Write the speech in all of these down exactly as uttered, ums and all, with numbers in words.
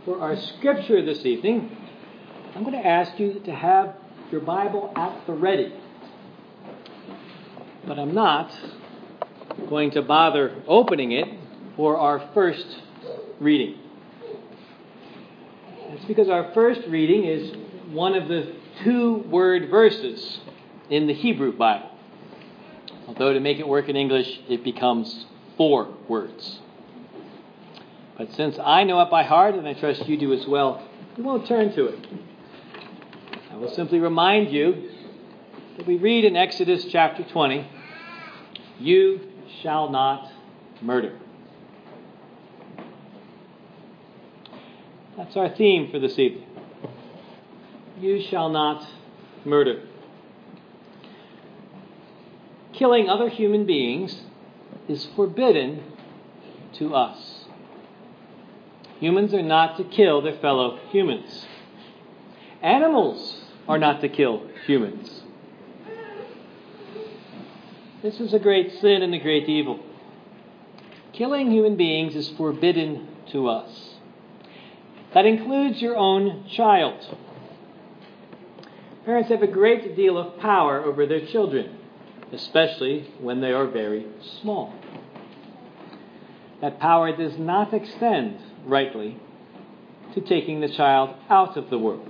For our scripture this evening, I'm going to ask you to have your Bible at the ready. But I'm not going to bother opening it for our first reading. It's because our first reading is one of the two word verses in the Hebrew Bible. Although to make it work in English, it becomes four words. But since I know it by heart, and I trust you do as well, we won't turn to it. I will simply remind you that we read in Exodus chapter twenty, "You shall not murder." That's our theme for this evening. You shall not murder. Killing other human beings is forbidden to us. Humans are not to kill their fellow humans. Animals are not to kill humans. This is a great sin and a great evil. Killing human beings is forbidden to us. That includes your own child. Parents have a great deal of power over their children, especially when they are very small. That power does not extend, rightly, to taking the child out of the world.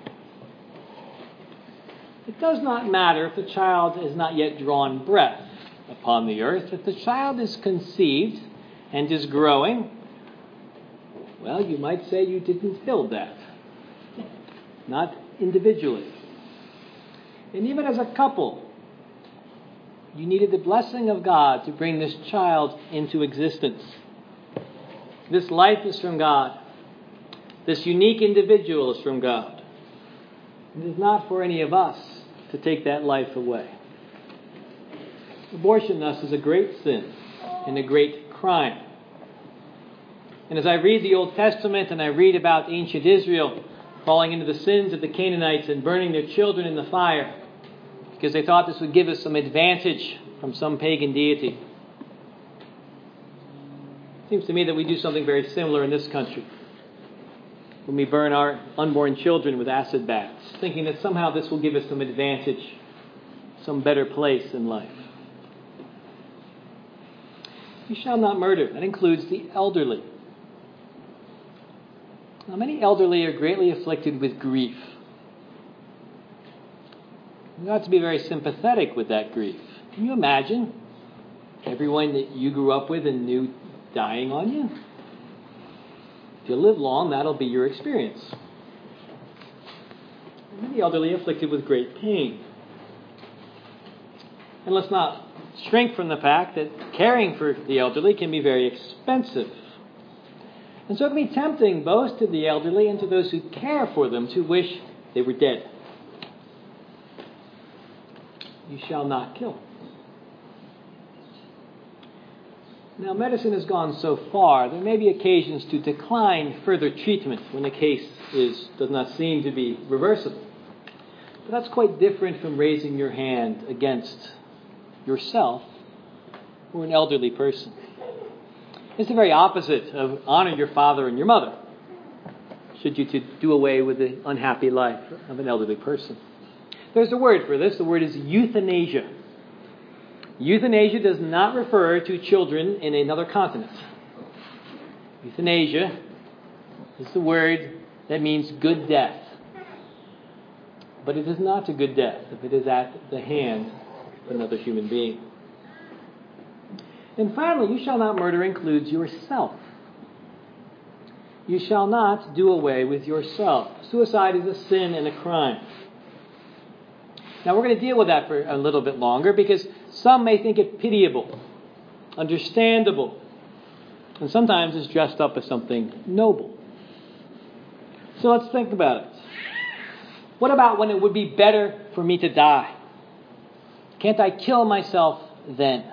It does not matter if the child has not yet drawn breath upon the earth. If the child is conceived and is growing, well, you might say you didn't build that. Not individually. And even as a couple, you needed the blessing of God to bring this child into existence. This life is from God. This unique individual is from God. It is not for any of us to take that life away. Abortion, thus, is a great sin and a great crime. And as I read the Old Testament and I read about ancient Israel falling into the sins of the Canaanites and burning their children in the fire because they thought this would give us some advantage from some pagan deity, it seems to me that we do something very similar in this country when we burn our unborn children with acid baths, thinking that somehow this will give us some advantage, some better place in life. You shall not murder. That includes the elderly. Now, many elderly are greatly afflicted with grief. You ought to be very sympathetic with that grief. Can you imagine everyone that you grew up with and knew dying on you? If you live long, that'll be your experience. Many elderly afflicted with great pain. And let's not shrink from the fact that caring for the elderly can be very expensive. And so it can be tempting both to the elderly and to those who care for them to wish they were dead. You shall not kill. Now, medicine has gone so far, there may be occasions to decline further treatment when the case is does not seem to be reversible. But that's quite different from raising your hand against yourself or an elderly person. It's the very opposite of honor your father and your mother, should you to do away with the unhappy life of an elderly person. There's a word for this. The word is euthanasia. Euthanasia does not refer to children in another continent. Euthanasia is the word that means good death. But it is not a good death if it is at the hand of another human being. And finally, you shall not murder includes yourself. You shall not do away with yourself. Suicide is a sin and a crime. Now, we're going to deal with that for a little bit longer because some may think it pitiable, understandable, and sometimes it's dressed up as something noble. So let's think about it. What about when it would be better for me to die? Can't I kill myself then?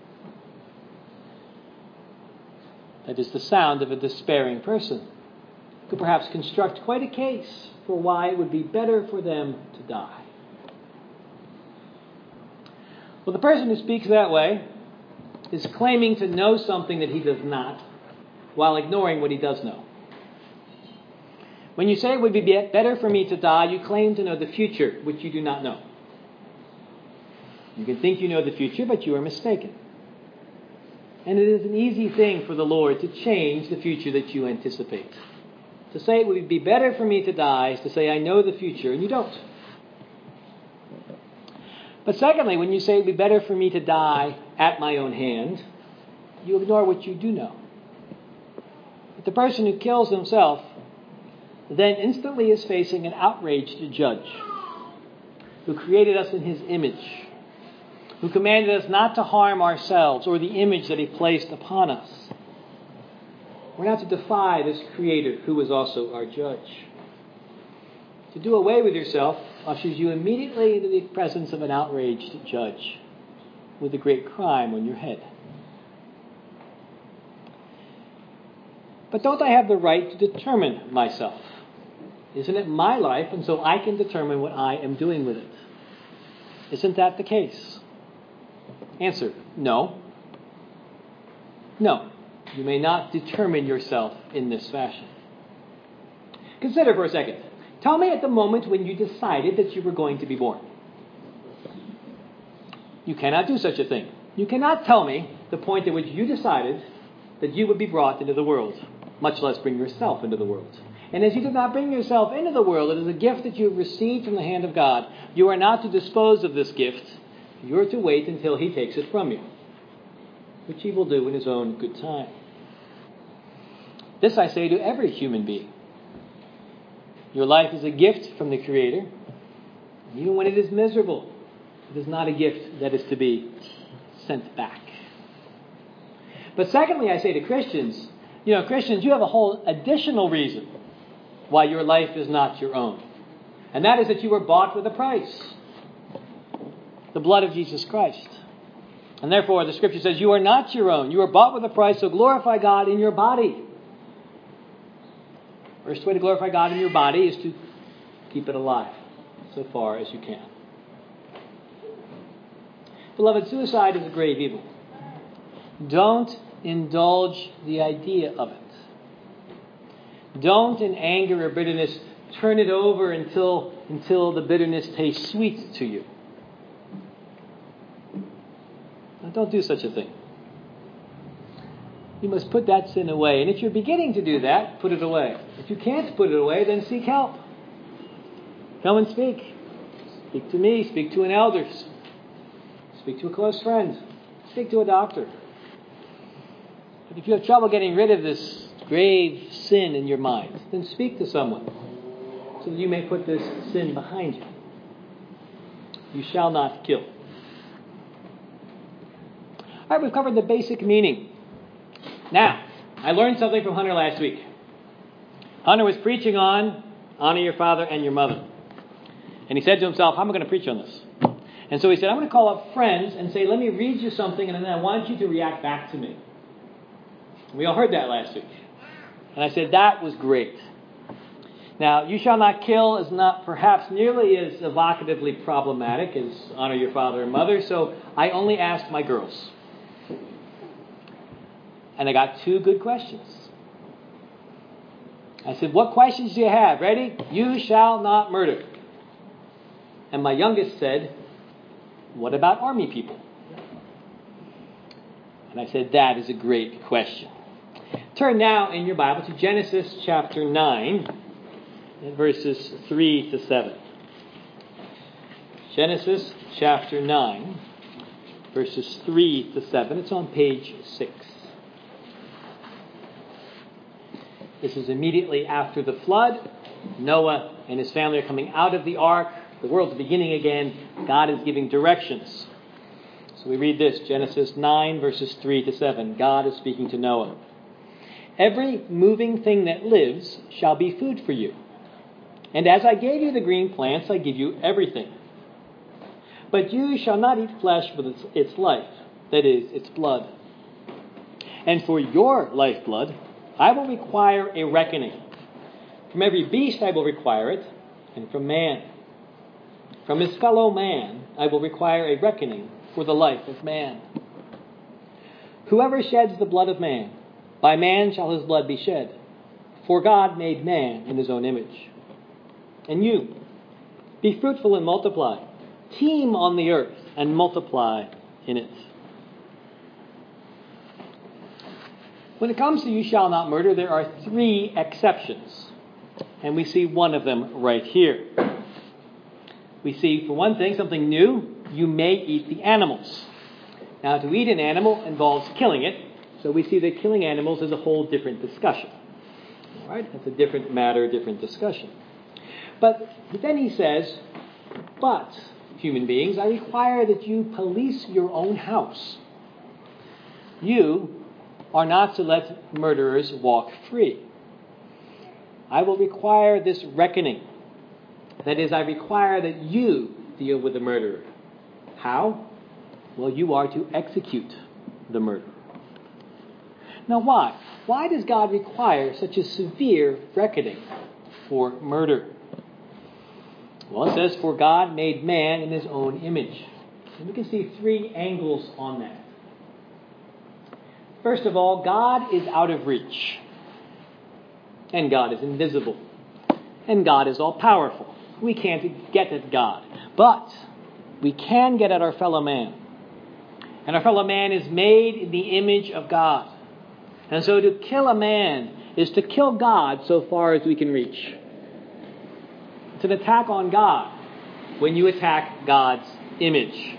That is the sound of a despairing person. Could perhaps construct quite a case for why it would be better for them to die. Well, the person who speaks that way is claiming to know something that he does not, while ignoring what he does know. When you say it would be better for me to die, you claim to know the future, which you do not know. You can think you know the future, but you are mistaken. And it is an easy thing for the Lord to change the future that you anticipate. To say it would be better for me to die is to say I know the future, and you don't. But secondly, when you say it would be better for me to die at my own hand, you ignore what you do know. But the person who kills himself then instantly is facing an outraged judge who created us in his image, who commanded us not to harm ourselves or the image that he placed upon us. We're not to defy this Creator who is also our judge. To do away with yourself ushers you immediately into the presence of an outraged judge with a great crime on your head. But don't I have the right to determine myself? Isn't it my life, and so I can determine what I am doing with it? Isn't that the case? Answer, no. No, you may not determine yourself in this fashion. Consider for a second. Tell me at the moment when you decided that you were going to be born. You cannot do such a thing. You cannot tell me the point at which you decided that you would be brought into the world, much less bring yourself into the world. And as you did not bring yourself into the world, it is a gift that you have received from the hand of God. You are not to dispose of this gift. You are to wait until he takes it from you, which he will do in his own good time. This I say to every human being. Your life is a gift from the Creator. Even when it is miserable, it is not a gift that is to be sent back. But secondly, I say to Christians, you know, Christians, you have a whole additional reason why your life is not your own. And that is that you were bought with a price. The blood of Jesus Christ. And therefore, the Scripture says, you are not your own. You are bought with a price, so glorify God in your body. First way to glorify God in your body is to keep it alive so far as you can. Beloved, suicide is a grave evil. Don't indulge the idea of it. Don't, in anger or bitterness, turn it over until, until the bitterness tastes sweet to you. Now, don't do such a thing. You must put that sin away. And if you're beginning to do that, put it away. If you can't put it away, then seek help. Come and speak. Speak to me. Speak to an elder. Speak to a close friend. Speak to a doctor. But if you have trouble getting rid of this grave sin in your mind, then speak to someone so that you may put this sin behind you. You shall not kill. All right, we've covered the basic meaning. Now, I learned something from Hunter last week. Hunter was preaching on honor your father and your mother. And he said to himself, how am I going to preach on this? And so he said, I'm going to call up friends and say, let me read you something, and then I want you to react back to me. We all heard that last week. And I said, that was great. Now, you shall not kill is not perhaps nearly as evocatively problematic as honor your father and mother, so I only asked my girls. And I got two good questions. I said, what questions do you have? Ready? You shall not murder. And my youngest said, what about army people? And I said, that is a great question. Turn now in your Bible to Genesis chapter nine, verses three to seven. Genesis chapter nine, verses three to seven. It's on page six. This is immediately after the flood. Noah and his family are coming out of the ark. The world's beginning again. God is giving directions. So we read this, Genesis nine, verses three to seven. God is speaking to Noah. Every moving thing that lives shall be food for you. And as I gave you the green plants, I give you everything. But you shall not eat flesh with its, its life, that is, its blood. And for your lifeblood, I will require a reckoning. From every beast I will require it, and from man. From his fellow man I will require a reckoning for the life of man. Whoever sheds the blood of man, by man shall his blood be shed. For God made man in his own image. And you, be fruitful and multiply. Teem on the earth and multiply in it. When it comes to you shall not murder, there are three exceptions. And we see one of them right here. We see, for one thing, something new. You may eat the animals. Now, to eat an animal involves killing it. So we see that killing animals is a whole different discussion. All right? That's a different matter, different discussion. But then he says, but, human beings, I require that you police your own house. You are not to let murderers walk free. I will require this reckoning. That is, I require that you deal with the murderer. How? Well, you are to execute the murderer. Now, why? Why does God require such a severe reckoning for murder? Well, it says, for God made man in his own image. And we can see three angles on that. First of all, God is out of reach. And God is invisible. And God is all-powerful. We can't get at God. But we can get at our fellow man. And our fellow man is made in the image of God. And so to kill a man is to kill God so far as we can reach. It's an attack on God when you attack God's image.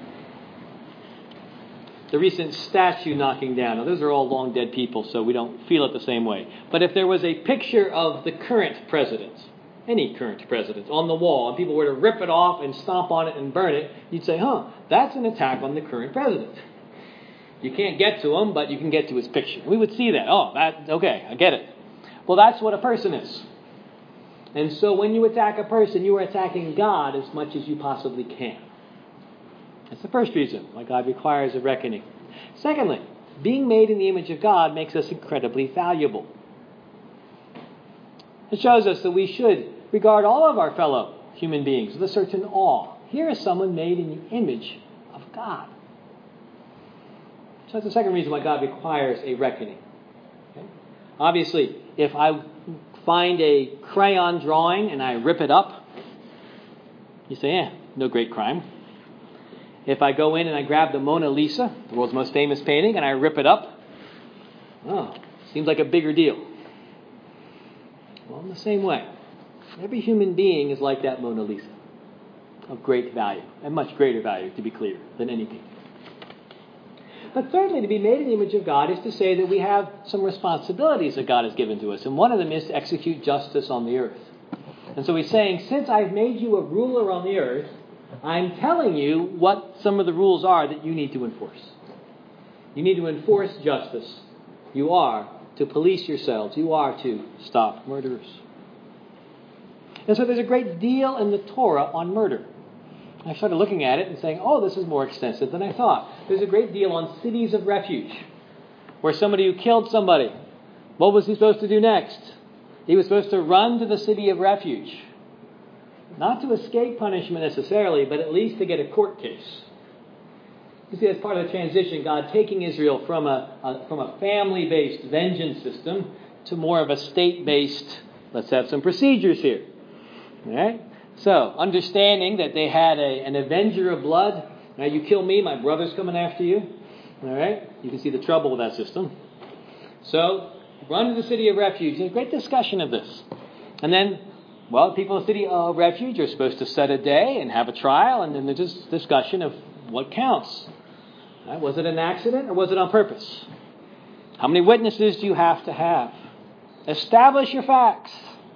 The recent statue knocking down. Now, those are all long dead people, so we don't feel it the same way. But if there was a picture of the current president, any current president, on the wall, and people were to rip it off and stomp on it and burn it, you'd say, huh, that's an attack on the current president. You can't get to him, but you can get to his picture. We would see that. Oh, that okay, I get it. Well, that's what a person is. And so when you attack a person, you are attacking God as much as you possibly can. That's the first reason why God requires a reckoning. Secondly, being made in the image of God makes us incredibly valuable. It shows us that we should regard all of our fellow human beings with a certain awe. Here is someone made in the image of God. So that's the second reason why God requires a reckoning. Okay? Obviously, if I find a crayon drawing and I rip it up, you say, eh, no great crime. If I go in and I grab the Mona Lisa, the world's most famous painting, and I rip it up, oh, seems like a bigger deal. Well, in the same way, every human being is like that Mona Lisa, of great value, and much greater value, to be clear, than any painting. But thirdly, to be made in the image of God is to say that we have some responsibilities that God has given to us, and one of them is to execute justice on the earth. And so he's saying, since I've made you a ruler on the earth, I'm telling you what some of the rules are that you need to enforce. You need to enforce justice. You are to police yourselves. You are to stop murderers. And so there's a great deal in the Torah on murder. I started looking at it and saying, oh, this is more extensive than I thought. There's a great deal on cities of refuge, where somebody who killed somebody, what was he supposed to do next? He was supposed to run to the city of refuge. Not to escape punishment necessarily, but at least to get a court case. You see, as part of the transition, God taking Israel from a, a from a family-based vengeance system to more of a state-based, let's have some procedures here. All right? So, understanding that they had a, an avenger of blood. Now, you kill me, my brother's coming after you. All right? You can see the trouble with that system. So, run to the city of refuge. There's a great discussion of this. And then, well, people in the city of refuge are supposed to set a day and have a trial, and then there's this discussion of what counts. Right? Was it an accident or was it on purpose? How many witnesses do you have to have? Establish your facts.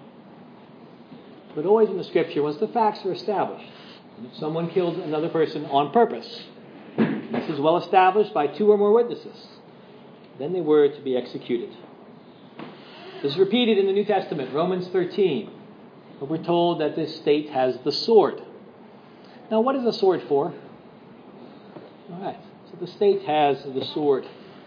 But always in the Scripture, once the facts are established, if someone killed another person on purpose, this is well established by two or more witnesses, then they were to be executed. This is repeated in the New Testament, Romans thirteen. But we're told that this state has the sword. Now, what is the sword for? All right, so the state has the sword.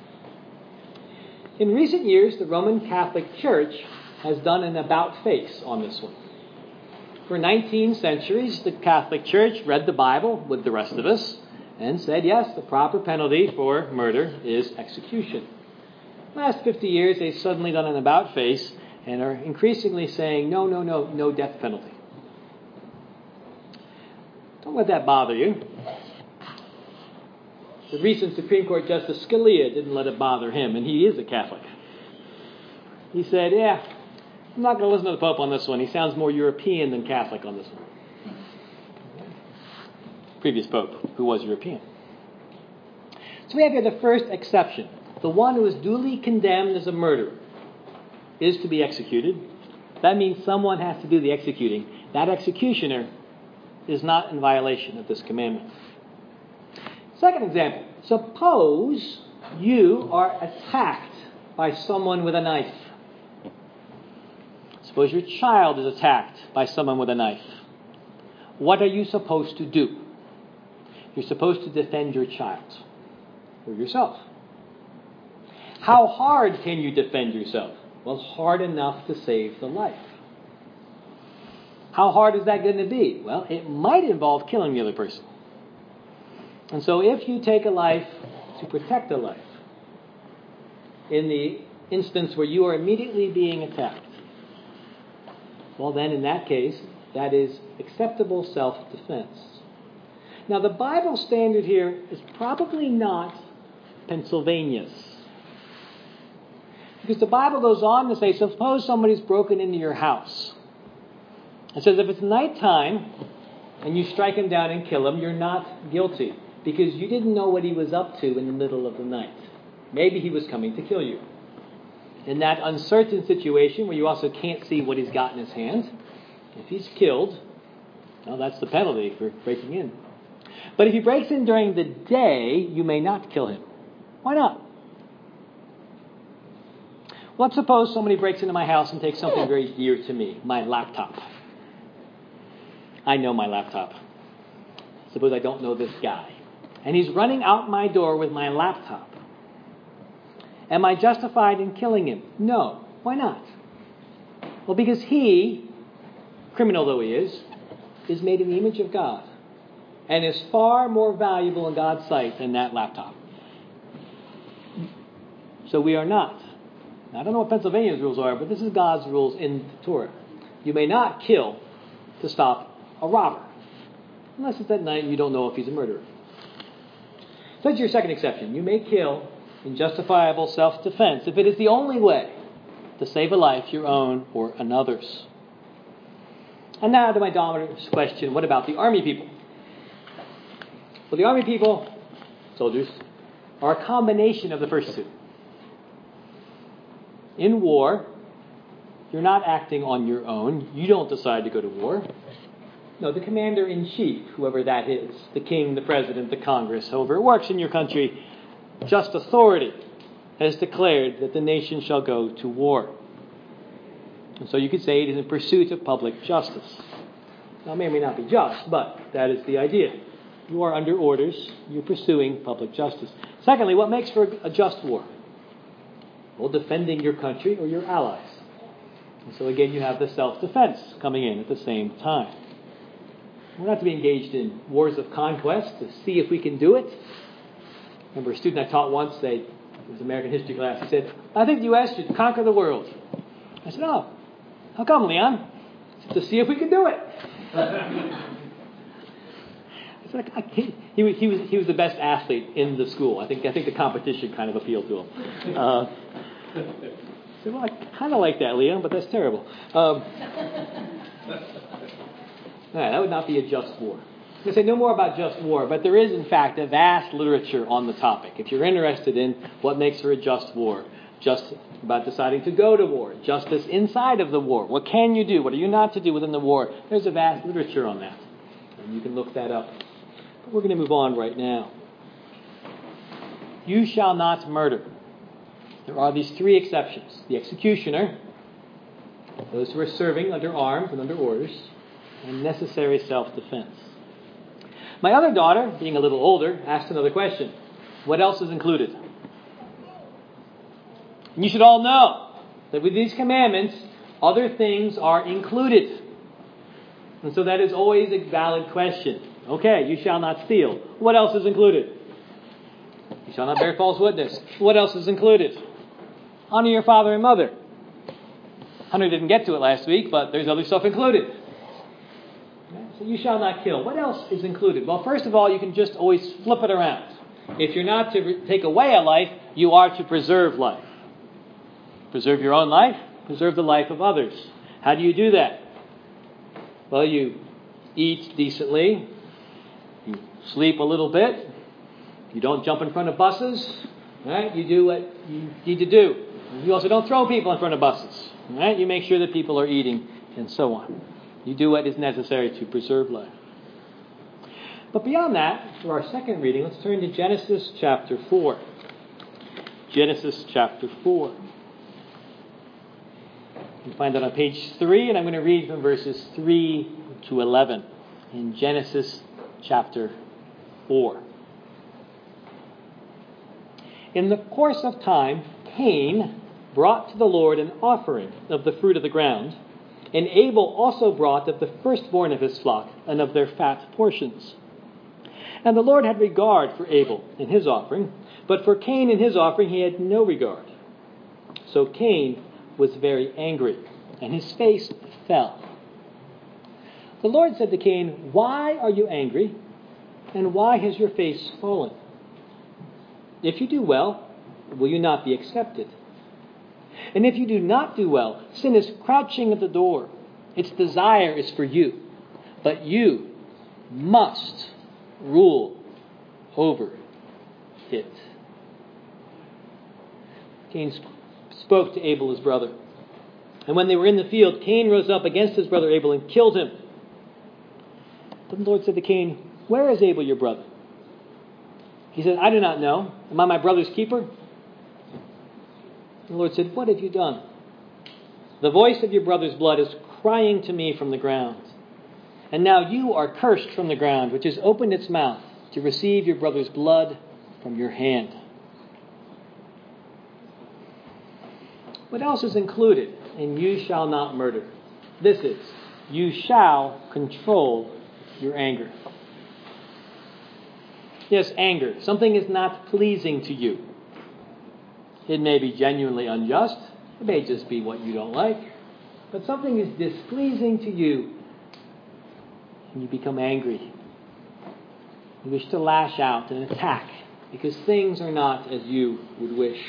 In recent years, the Roman Catholic Church has done an about-face on this one. For nineteen centuries, the Catholic Church read the Bible with the rest of us and said, yes, the proper penalty for murder is execution. Last fifty years, they've suddenly done an about-face and are increasingly saying, no, no, no, no death penalty. Don't let that bother you. The recent Supreme Court Justice Scalia didn't let it bother him, and he is a Catholic. He said, yeah, I'm not going to listen to the Pope on this one. He sounds more European than Catholic on this one. Previous Pope, who was European. So we have here the first exception. The one who is duly condemned as a murderer is to be executed. That means someone has to do the executing. That executioner is not in violation of this commandment. Second example. Suppose you are attacked by someone with a knife. Suppose your child is attacked by someone with a knife. What are you supposed to do? You're supposed to defend your child or yourself. How hard can you defend yourself? Well, hard enough to save the life. How hard is that going to be? Well, it might involve killing the other person. And so if you take a life to protect a life, in the instance where you are immediately being attacked, well then in that case, that is acceptable self-defense. Now the Bible standard here is probably not Pennsylvania's. Because the Bible goes on to say, suppose somebody's broken into your house. It says if it's nighttime and you strike him down and kill him, you're not guilty. Because you didn't know what he was up to in the middle of the night. Maybe he was coming to kill you. In that uncertain situation where you also can't see what he's got in his hand, if he's killed, well, that's the penalty for breaking in. But if he breaks in during the day, you may not kill him. Why not? Let's suppose somebody breaks into my house and takes something very dear to me, my laptop. I know my laptop. Suppose I don't know this guy. And he's running out my door with my laptop. Am I justified in killing him? No. Why not? Well, because he, criminal though he is, is made in the image of God and is far more valuable in God's sight than that laptop. So we are not. Now, I don't know what Pennsylvania's rules are, but this is God's rules in the Torah. You may not kill to stop a robber, unless it's at night and you don't know if he's a murderer. So that's your second exception. You may kill in justifiable self-defense if it is the only way to save a life, your own or another's. And now to my dominant question, what about the army people? Well, the army people, soldiers, are a combination of the first two. In war, you're not acting on your own. You don't decide to go to war. No, the commander-in-chief, whoever that is, the king, the president, the Congress, however it works in your country, just authority has declared that the nation shall go to war. And so you could say it is in pursuit of public justice. Now, it may or may not be just, but that is the idea. You are under orders. You're pursuing public justice. Secondly, what makes for a just war? Well, defending your country or your allies. And so again, you have the self-defense coming in at the same time. We're not to be engaged in wars of conquest to see if we can do it. Remember a student I taught once, they, it was American history class, he said, I think the U S should conquer the world. I said, oh, how come, Leon? I said, to see if we can do it. I said, I, he, he, was, he, was, he was the best athlete in the school. I think I think the competition kind of appealed to him. Uh, I said, well, I kind of like that, Leon, but that's terrible. Um, Right, that would not be a just war. I'm going to say no more about just war, but there is, in fact, a vast literature on the topic. If you're interested in what makes for a just war, just about deciding to go to war, justice inside of the war, what can you do, what are you not to do within the war, there's a vast literature on that. And you can look that up. But we're going to move on right now. You shall not murder. There are these three exceptions. The executioner, those who are serving under arms and under orders, and necessary self-defense. My other daughter, being a little older, asked another question. What else is included? And you should all know that with these commandments, other things are included. And so that is always a valid question. Okay, you shall not steal. What else is included? You shall not bear false witness. What else is included? Honor your father and mother. Hunter didn't get to it last week, but there's other stuff included. Okay? So you shall not kill. What else is included? Well, first of all, you can just always flip it around. If you're not to re- take away a life, you are to preserve life. Preserve your own life, preserve the life of others. How do you do that? Well, you eat decently, you sleep a little bit, you don't jump in front of buses, right? You do what you need to do. You also don't throw people in front of buses, right? You make sure that people are eating and so on. You do what is necessary to preserve life. But beyond that, for our second reading, let's turn to Genesis chapter four. Genesis chapter four. You can find that on page three, and I'm going to read from verses three to eleven in Genesis chapter four. In the course of time, Cain brought to the Lord an offering of the fruit of the ground, and Abel also brought of the firstborn of his flock and of their fat portions. And the Lord had regard for Abel in his offering, but for Cain in his offering he had no regard. So Cain was very angry, and his face fell. The Lord said to Cain, "Why are you angry, and why has your face fallen? If you do well, will you not be accepted? And if you do not do well, sin is crouching at the door. Its desire is for you, but you must rule over it." Cain spoke to Abel, his brother. And when they were in the field, Cain rose up against his brother Abel and killed him. Then the Lord said to Cain, "Where is Abel, your brother?" He said, "I do not know. Am I my brother's keeper?" The Lord said, "What have you done? The voice of your brother's blood is crying to me from the ground. And now you are cursed from the ground, which has opened its mouth to receive your brother's blood from your hand." What else is included in "you shall not murder"? This is, you shall control your anger. Yes, anger. Something is not pleasing to you. It may be genuinely unjust. It may just be what you don't like. But something is displeasing to you, and you become angry. You wish to lash out and attack because things are not as you would wish.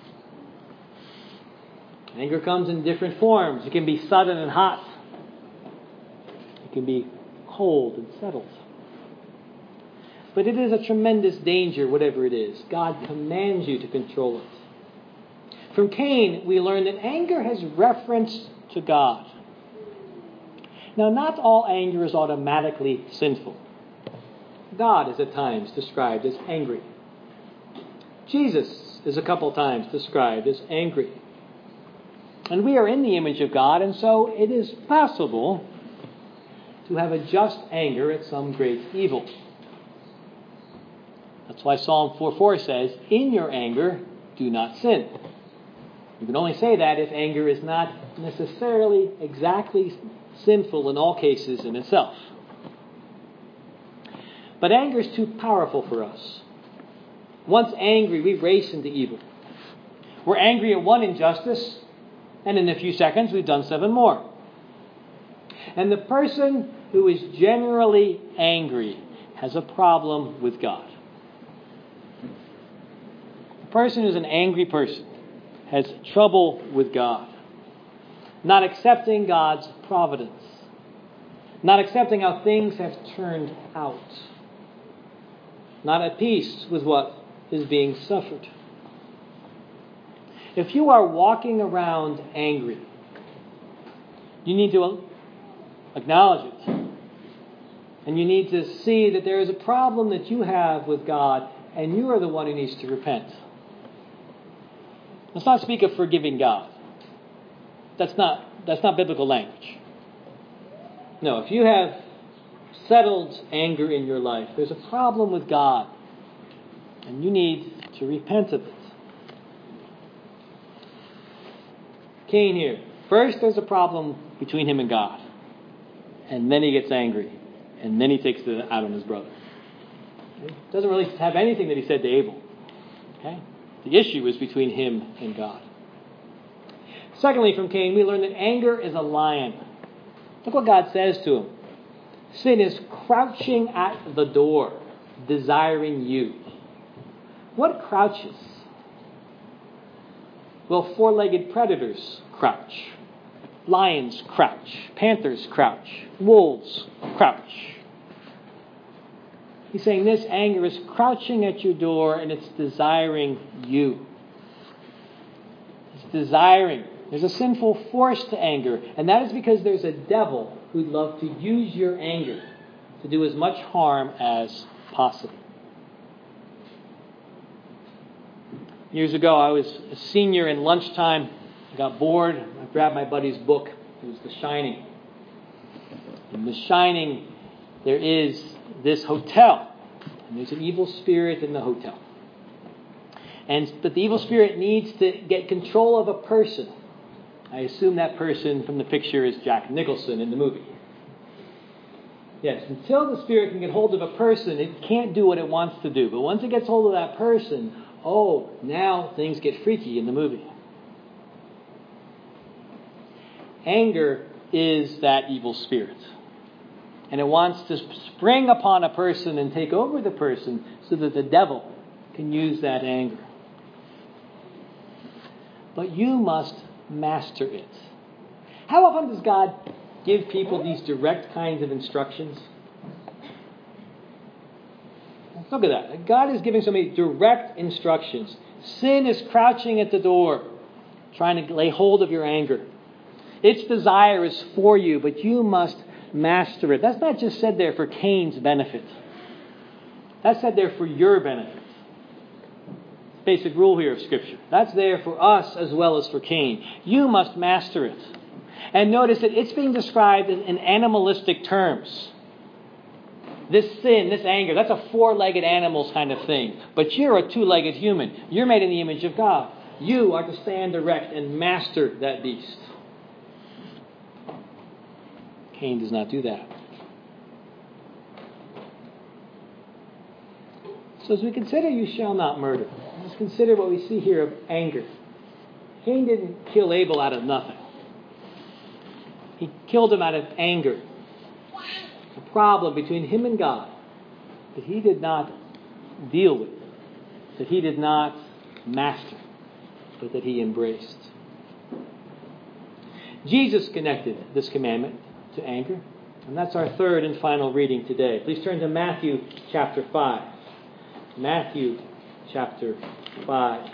Anger comes in different forms. It can be sudden and hot. It can be cold and settled. But it is a tremendous danger, whatever it is. God commands you to control it. From Cain, we learn that anger has reference to God. Now, not all anger is automatically sinful. God is at times described as angry. Jesus is a couple times described as angry. And we are in the image of God, and so it is possible to have a just anger at some great evil. That's why Psalm four four says, "In your anger, do not sin." You can only say that if anger is not necessarily exactly sinful in all cases in itself. But anger is too powerful for us. Once angry, we race into evil. We're angry at one injustice, and in a few seconds, we've done seven more. And the person who is generally angry has a problem with God. The person who's an angry person has trouble with God. Not accepting God's providence. Not accepting how things have turned out. Not at peace with what is being suffered. If you are walking around angry, you need to acknowledge it. And you need to see that there is a problem that you have with God, and you are the one who needs to repent. Let's not speak of forgiving God. That's not, that's not biblical language. No, if you have settled anger in your life, there's a problem with God, and you need to repent of it. Cain here. First, there's a problem between him and God. And then he gets angry. And then he takes it out on his brother. Okay? Doesn't really have anything that he said to Abel. Okay? The issue is between him and God. Secondly, from Cain, we learn that anger is a lion. Look what God says to him. Sin is crouching at the door, desiring you. What crouches? Well, four-legged predators crouch. Lions crouch. Panthers crouch. Wolves crouch. He's saying this anger is crouching at your door and it's desiring you. It's desiring. There's a sinful force to anger, and that is because there's a devil who'd love to use your anger to do as much harm as possible. Years ago, I was a senior in lunchtime. I got bored. I grabbed my buddy's book. It was The Shining. In The Shining, there is this hotel, and there's an evil spirit in the hotel. And but the evil spirit needs to get control of a person. I assume that person from the picture is Jack Nicholson in the movie. Yes, until the spirit can get hold of a person, it can't do what it wants to do. But once it gets hold of that person, oh, now things get freaky in the movie. Anger is that evil spirit. And it wants to spring upon a person and take over the person so that the devil can use that anger. But you must master it. How often does God give people these direct kinds of instructions? Look at that. God is giving so many direct instructions. Sin is crouching at the door, trying to lay hold of your anger. Its desire is for you, but you must master it. That's not just said there for Cain's benefit. That's said there for your benefit. Basic rule here of Scripture. That's there for us as well as for Cain. You must master it. And notice that it's being described in, in animalistic terms. This sin, this anger, that's a four-legged animals kind of thing. But you're a two-legged human. You're made in the image of God. You are to stand erect and master that beast. Cain does not do that. So as we consider you shall not murder, let's consider what we see here of anger. Cain didn't kill Abel out of nothing. He killed him out of anger. A problem between him and God that he did not deal with, that he did not master, but that he embraced. Jesus connected this commandment to anger, and that's our third and final reading today. Please turn to Matthew chapter five. Matthew chapter five.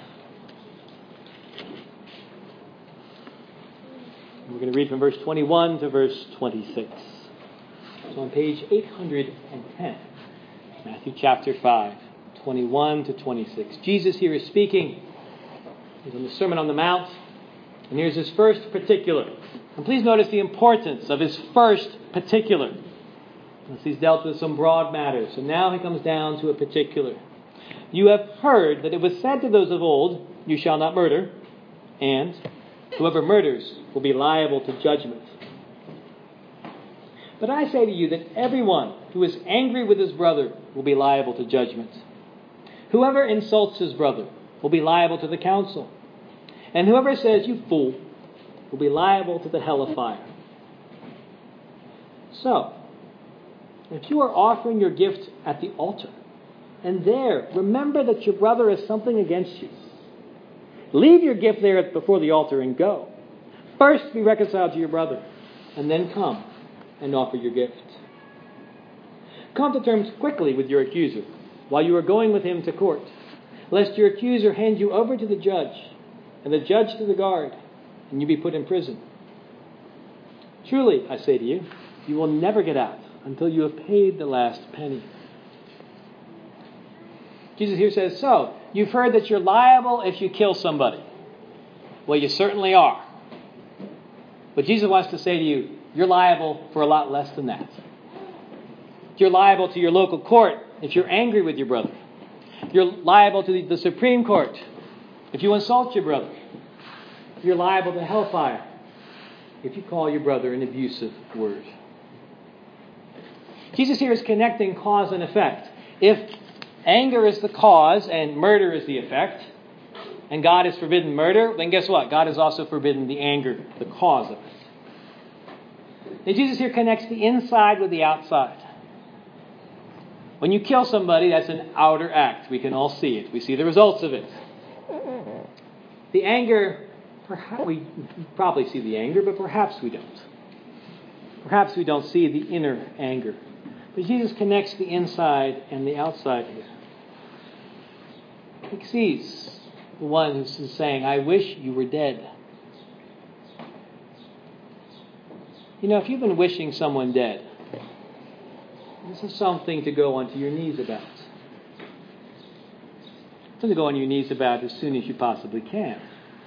We're going to read from verse twenty-one to verse twenty-six. So on page eight hundred ten, Matthew chapter five, twenty-one to twenty-six. Jesus here is speaking. He's on the Sermon on the Mount. And here's his first particular. And please notice the importance of his first particular. He's dealt with some broad matters. And now he comes down to a particular. You have heard that it was said to those of old, you shall not murder, and whoever murders will be liable to judgment. But I say to you that everyone who is angry with his brother will be liable to judgment. Whoever insults his brother will be liable to the council. And whoever says, you fool, will be liable to the hell of fire. So, if you are offering your gift at the altar, and there remember that your brother has something against you, leave your gift there before the altar and go. First be reconciled to your brother, and then come and offer your gift. Come to terms quickly with your accuser while you are going with him to court, lest your accuser hand you over to the judge, and the judge to the guard, and you be put in prison. Truly, I say to you, you will never get out until you have paid the last penny. Jesus here says, so, you've heard that you're liable if you kill somebody. Well, you certainly are. But Jesus wants to say to you, you're liable for a lot less than that. You're liable to your local court if you're angry with your brother. You're liable to the, the Supreme Court if you insult your brother. You're liable to hellfire if you call your brother an abusive word. Jesus here is connecting cause and effect. If anger is the cause and murder is the effect, and God has forbidden murder, then guess what? God has also forbidden the anger, the cause of it. And Jesus here connects the inside with the outside. When you kill somebody, that's an outer act. We can all see it. We see the results of it. The anger, perhaps we probably see the anger, but perhaps we don't. Perhaps we don't see the inner anger. But Jesus connects the inside and the outside here. He sees the one who's saying, I wish you were dead. You know, if you've been wishing someone dead, this is something to go onto your knees about. Something to go on your knees about as soon as you possibly can.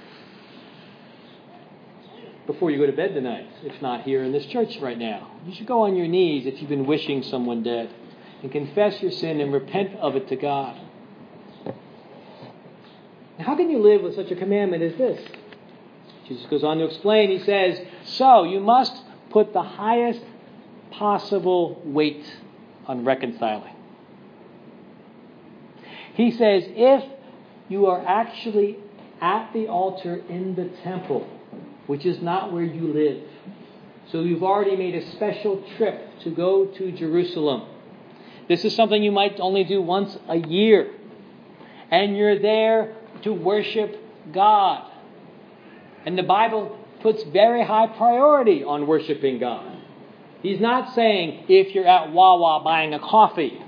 Before you go to bed tonight, if not here in this church right now. You should go on your knees if you've been wishing someone dead and confess your sin and repent of it to God. Now, how can you live with such a commandment as this? Jesus goes on to explain. He says, so you must put the highest possible weight on reconciling. He says, if you are actually at the altar in the temple, which is not where you live, so you've already made a special trip to go to Jerusalem. This is something you might only do once a year. And you're there to worship God. And the Bible puts very high priority on worshiping God. He's not saying if you're at Wawa buying a coffee.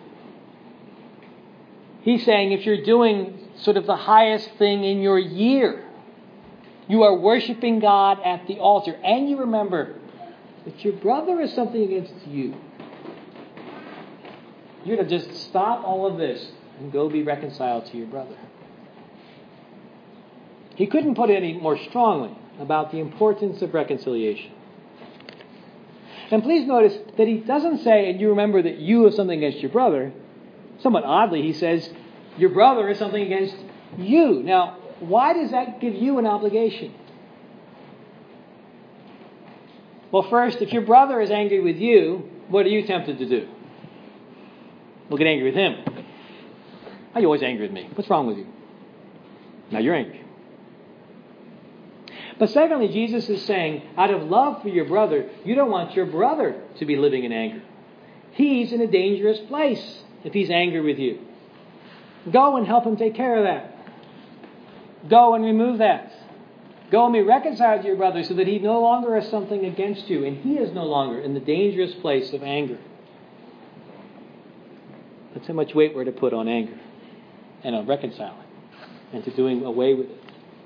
He's saying if you're doing sort of the highest thing in your year, you are worshiping God at the altar. And you remember that your brother is something against you. You're to just stop all of this and go be reconciled to your brother. He couldn't put it any more strongly about the importance of reconciliation. And please notice that he doesn't say, and you remember that you have something against your brother. Somewhat oddly, he says, your brother is something against you. Now, why does that give you an obligation? Well, first, if your brother is angry with you, what are you tempted to do? We'll get angry with him. Why are you always angry with me? What's wrong with you? Now you're angry. But secondly, Jesus is saying, out of love for your brother, you don't want your brother to be living in anger. He's in a dangerous place if he's angry with you. Go and help him take care of that. Go and remove that. Go and be reconciled to your brother so that he no longer has something against you and he is no longer in the dangerous place of anger. That's how much weight we're to put on anger and on reconciling and to doing away with it.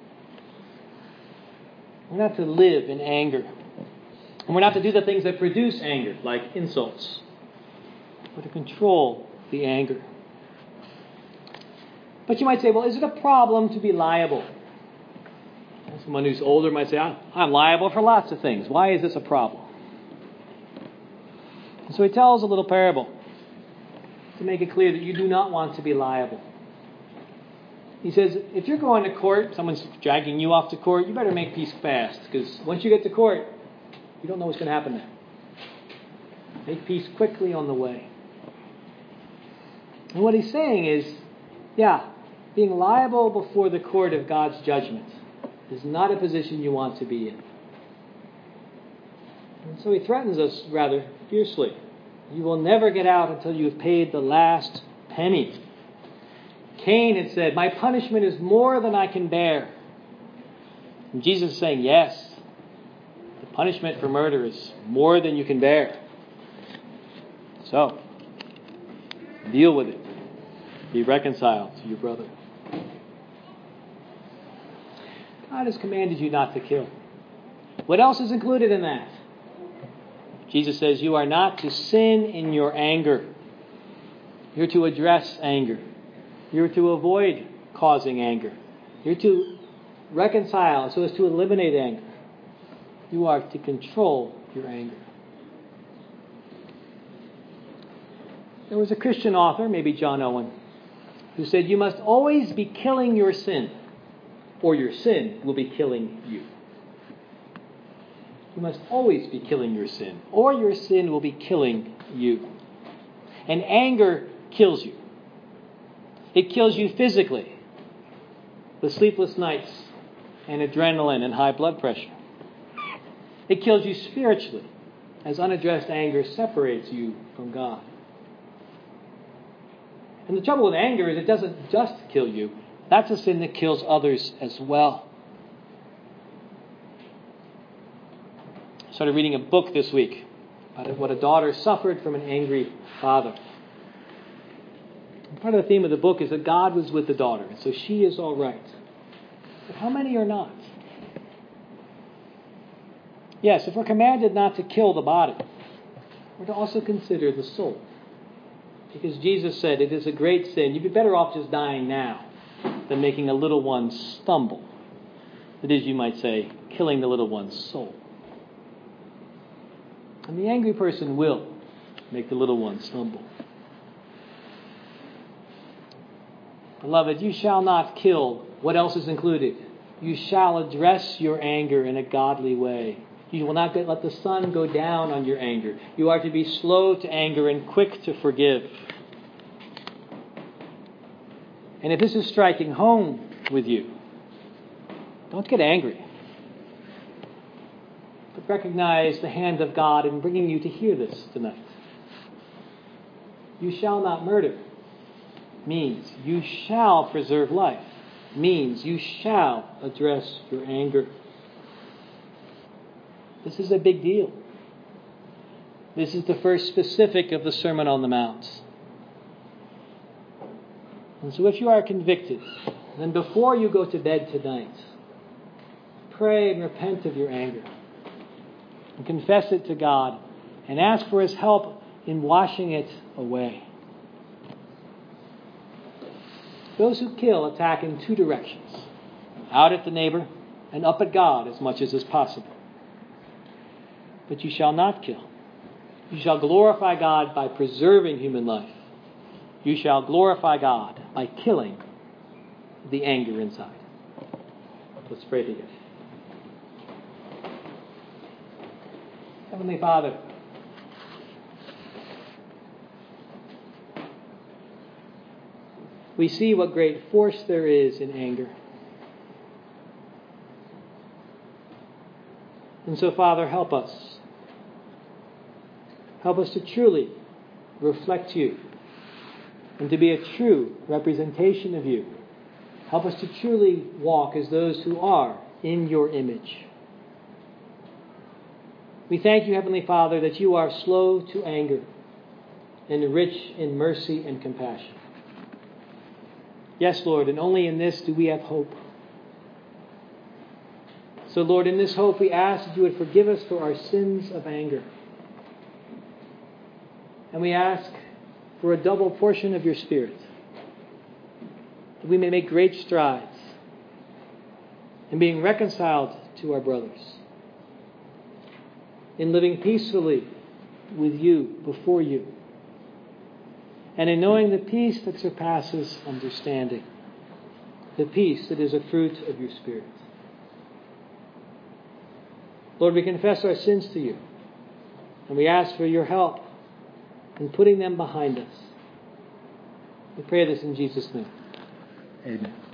We're not to live in anger. And we're not to do the things that produce anger, like insults. We're to control the anger. But you might say, well, is it a problem to be liable? Someone who's older might say, I'm liable for lots of things. Why is this a problem? And so he tells a little parable to make it clear that you do not want to be liable. He says, if you're going to court, someone's dragging you off to court, you better make peace fast. Because once you get to court, you don't know what's going to happen there. Make peace quickly on the way. And what he's saying is, yeah, being liable before the court of God's judgment is not a position you want to be in. And so he threatens us rather fiercely. You will never get out until you have paid the last penny. Cain had said, my punishment is more than I can bear. And Jesus is saying, yes, the punishment for murder is more than you can bear. So, deal with it. Be reconciled to your brother. God has commanded you not to kill. What else is included in that? Jesus says you are not to sin in your anger. You're to address anger. You're to avoid causing anger. You're to reconcile so as to eliminate anger. You are to control your anger. There was a Christian author, maybe John Owen, who said you must always be killing your sin, or your sin will be killing you. You must always be killing your sin, or your sin will be killing you. And anger kills you. It kills you physically. the sleepless nights and adrenaline and high blood pressure. It kills you spiritually, as unaddressed anger separates you from God. And the trouble with anger is it doesn't just kill you. That's a sin that kills others as well. I started reading a book this week about what a daughter suffered from an angry father. And part of the theme of the book is that God was with the daughter, and so she is all right. But how many are not? Yes, if we're commanded not to kill the body, we're to also consider the soul. Because Jesus said it is a great sin. You'd be better off just dying now than making a little one stumble. That is, you might say, killing the little one's soul. And the angry person will make the little one stumble. Beloved, you shall not kill. What else is included? You shall address your anger in a godly way. You will not let the sun go down on your anger. You are to be slow to anger and quick to forgive. And if this is striking home with you, don't get angry. But recognize the hand of God in bringing you to hear this tonight. You shall not murder means you shall preserve life. Means you shall address your anger. This is a big deal. This is the first specific of the Sermon on the Mount. And so if you are convicted, then before you go to bed tonight, pray and repent of your anger. And confess it to God. And ask for His help in washing it away. Those who kill attack in two directions. Out at the neighbor and up at God as much as is possible. But you shall not kill. You shall glorify God by preserving human life. You shall glorify God by killing the anger inside. Let's pray together. Heavenly Father, we see what great force there is in anger. And so, Father, help us. Help us to truly reflect you and to be a true representation of you. Help us to truly walk as those who are in your image. We thank you, Heavenly Father, that you are slow to anger and rich in mercy and compassion. Yes, Lord, and only in this do we have hope. So, Lord, in this hope we ask that you would forgive us for our sins of anger. And we ask for a double portion of your Spirit, that we may make great strides in being reconciled to our brothers, in living peacefully with you, before you, and in knowing the peace that surpasses understanding, the peace that is a fruit of your Spirit. Lord, we confess our sins to you, and we ask for your help in putting them behind us. We pray this in Jesus' name. Amen.